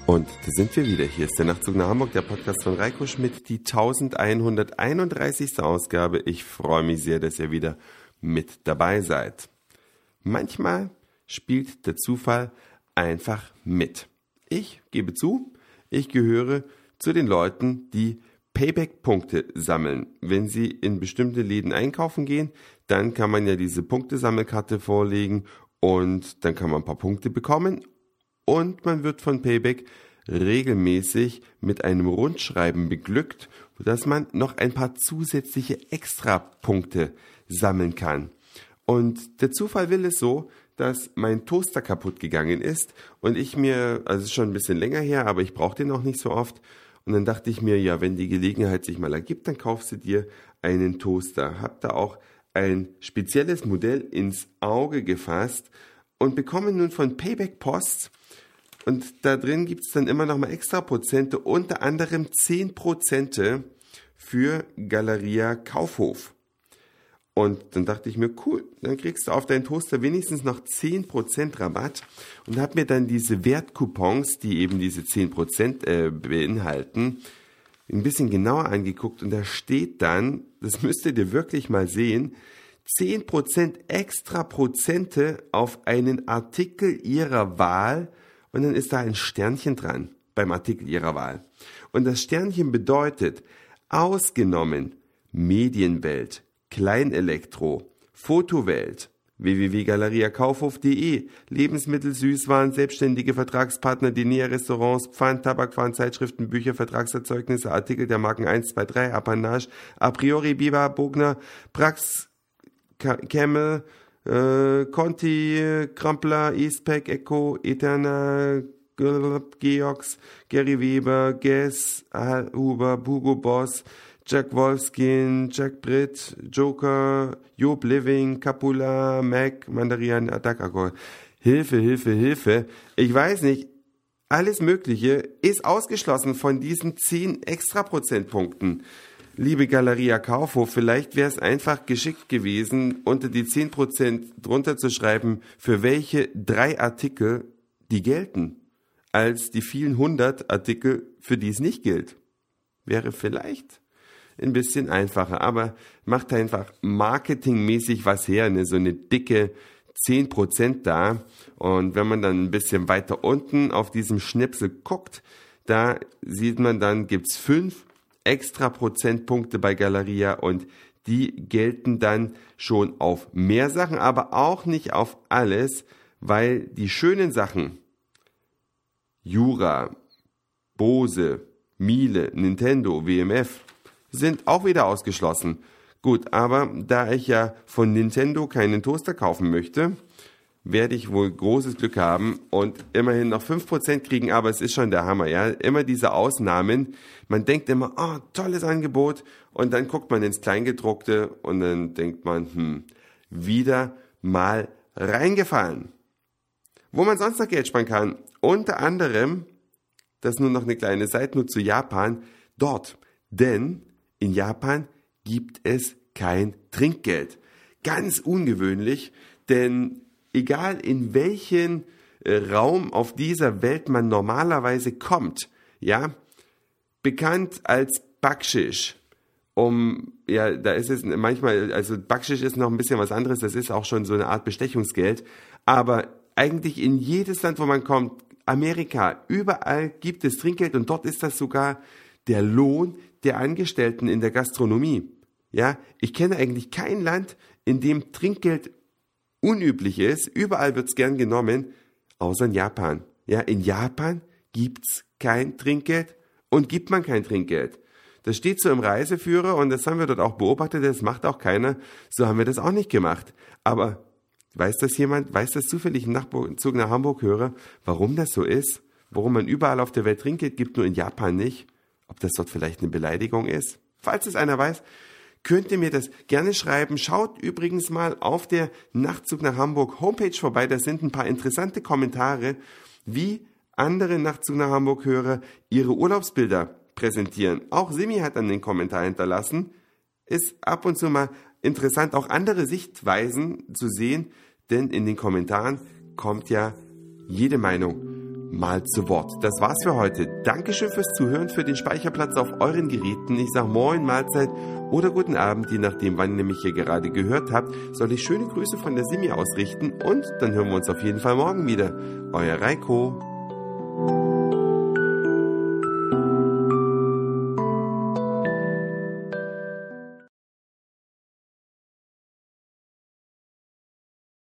Und da sind wir wieder. Hier ist der Nachtzug nach Hamburg, der Podcast von Reiko Schmidt, die 1131. Ausgabe. Ich freue mich sehr, dass ihr wieder mit dabei seid. Manchmal spielt der Zufall einfach mit. Ich gebe zu, ich gehöre zu den Leuten, die Payback-Punkte sammeln. Wenn sie in bestimmte Läden einkaufen gehen, dann kann man ja diese Punktesammelkarte vorlegen und dann kann man ein paar Punkte bekommen. Und man wird von Payback regelmäßig mit einem Rundschreiben beglückt, sodass man noch ein paar zusätzliche Extrapunkte sammeln kann. Und der Zufall will es so, dass mein Toaster kaputt gegangen ist und es ist schon ein bisschen länger her, aber ich brauche den auch nicht so oft. Und dann dachte ich mir, ja, wenn die Gelegenheit sich mal ergibt, dann kaufst du dir einen Toaster. Hab da auch ein spezielles Modell ins Auge gefasst und bekomme nun von Payback Post. Und da drin gibt es dann immer noch mal extra Prozente, unter anderem 10% für Galeria Kaufhof. Und dann dachte ich mir, cool, dann kriegst du auf deinen Toaster wenigstens noch 10% Rabatt und habe mir dann diese Wertcoupons, die eben diese 10% beinhalten, ein bisschen genauer angeguckt. Und da steht dann, das müsst ihr dir wirklich mal sehen, 10% extra Prozente auf einen Artikel ihrer Wahl. Und dann ist da ein Sternchen dran beim Artikel ihrer Wahl. Und das Sternchen bedeutet, ausgenommen Medienwelt, Kleinelektro, Fotowelt, www.galeriakaufhof.de, Lebensmittel, Süßwaren, selbstständige Vertragspartner, Diner-Restaurants, Pfand, Tabakpfand, Zeitschriften, Bücher, Vertragserzeugnisse, Artikel der Marken 1, 2, 3, Apanage, A priori, Biber, Bogner, Prax, Camel, Conti, Krampler, Eastpak, Echo, Eterna, Georgs, Gary Weber, Guess, Huber, Hugo Boss, Jack Wolfskin, Jack Britt, Joker, Job Living, Capula, Mac, Mandarian, Attack Alkohol. Hilfe. Ich weiß nicht, alles Mögliche ist ausgeschlossen von diesen 10 extra Prozentpunkten. Liebe Galeria Kaufhof, vielleicht wäre es einfach geschickt gewesen, unter die 10% drunter zu schreiben, für welche 3 Artikel die gelten, als die vielen 100 Artikel, für die es nicht gilt. Wäre vielleicht ein bisschen einfacher, aber macht einfach marketingmäßig was her, so eine dicke 10% da. Und wenn man dann ein bisschen weiter unten auf diesem Schnipsel guckt, da sieht man dann, gibt's 5 extra Prozentpunkte bei Galeria und die gelten dann schon auf mehr Sachen, aber auch nicht auf alles, weil die schönen Sachen, Jura, Bose, Miele, Nintendo, WMF, sind auch wieder ausgeschlossen. Gut, aber da ich ja von Nintendo keinen Toaster kaufen möchte, werde ich wohl großes Glück haben und immerhin noch 5% kriegen, aber es ist schon der Hammer, ja. Immer diese Ausnahmen. Man denkt immer, oh, tolles Angebot und dann guckt man ins Kleingedruckte und dann denkt man, wieder mal reingefallen. Wo man sonst noch Geld sparen kann, unter anderem, das ist nur noch eine kleine Seitennote zu Japan, dort. Denn in Japan gibt es kein Trinkgeld. Ganz ungewöhnlich, denn egal in welchen Raum auf dieser Welt man normalerweise kommt, ja, bekannt als Bakschisch, da ist es manchmal, also Bakschisch ist noch ein bisschen was anderes, das ist auch schon so eine Art Bestechungsgeld, aber eigentlich in jedes Land, wo man kommt, Amerika, überall gibt es Trinkgeld und dort ist das sogar der Lohn der Angestellten in der Gastronomie. Ja, ich kenne eigentlich kein Land, in dem Trinkgeld unüblich ist, überall wird's gern genommen, außer in Japan. Ja, in Japan gibt's kein Trinkgeld und gibt man kein Trinkgeld. Das steht so im Reiseführer und das haben wir dort auch beobachtet, das macht auch keiner, so haben wir das auch nicht gemacht. Aber weiß das zufällig ein Nachtzug nach Hamburg-Hörer, warum das so ist? Warum man überall auf der Welt Trinkgeld gibt, nur in Japan nicht? Ob das dort vielleicht eine Beleidigung ist? Falls es einer weiß, könnt ihr mir das gerne schreiben. Schaut übrigens mal auf der Nachtzug nach Hamburg Homepage vorbei. Da sind ein paar interessante Kommentare, wie andere Nachtzug nach Hamburg-Hörer ihre Urlaubsbilder präsentieren. Auch Simi hat dann den Kommentar hinterlassen. Ist ab und zu mal interessant, auch andere Sichtweisen zu sehen, denn in den Kommentaren kommt ja jede Meinung mal zu Wort. Das war's für heute. Dankeschön fürs Zuhören, für den Speicherplatz auf euren Geräten. Ich sag Moin, Mahlzeit oder guten Abend, je nachdem, wann ihr mich hier gerade gehört habt. Soll ich schöne Grüße von der Simi ausrichten und dann hören wir uns auf jeden Fall morgen wieder. Euer Reiko.